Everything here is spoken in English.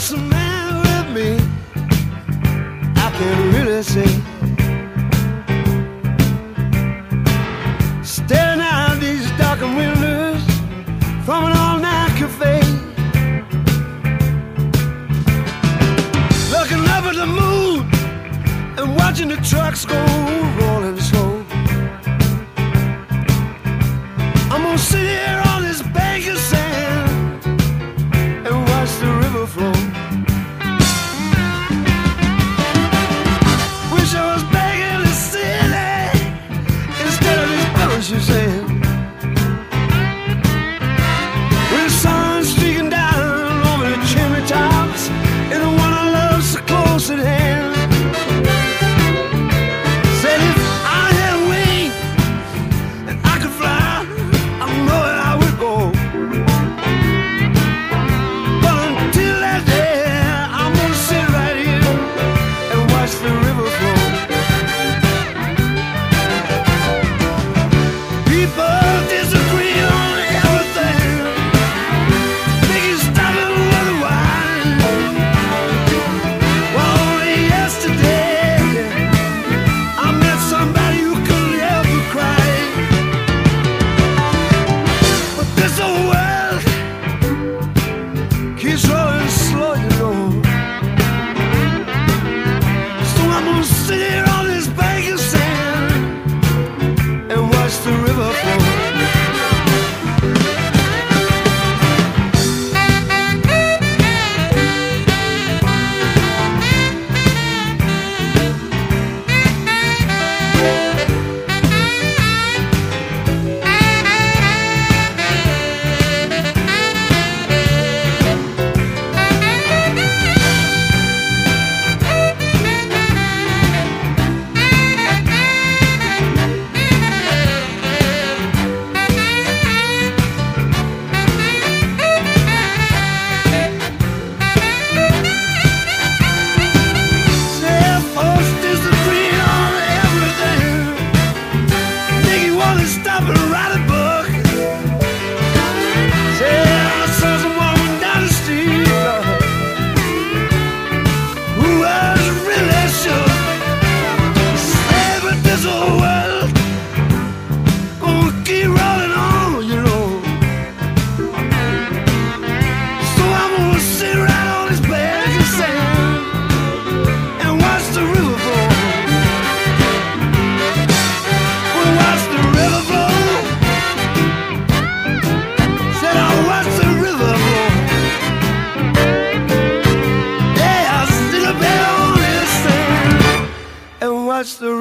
just a man with me, I can really say. Staring out these darkened windows from an all-night cafe, looking up at the moon and watching the trucks go rolling slow. I'm gonna sit here on this bank of sand and watch the river flow. Wish I was back in the city instead of this bullshit sand. With the sun streaking down over the chimney tops and the one I love so close at hand. Said if I had wings and I could fly, I know that I would go. But until that day, I'm gonna sit right here and watch the river flow. People disagree on everything. Think you stop and wonder why. Well, only yesterday I met somebody who couldn't help but cry. But this old world keeps rolling slow, you know. So I'm gonna sit here on this bank of sand and watch the river flow. Say folks disagree on everything. Think you wanna stop and write a book. Say I saw some woman down the street who was really shook. Say but this old world gonna keep rolling on, you know. So I'm gonna sit right on this bank of sand and watch the river flow. We'll watch the river flow. Said I'll watch the river flow. Yeah, I'll sit up there on this sand and watch the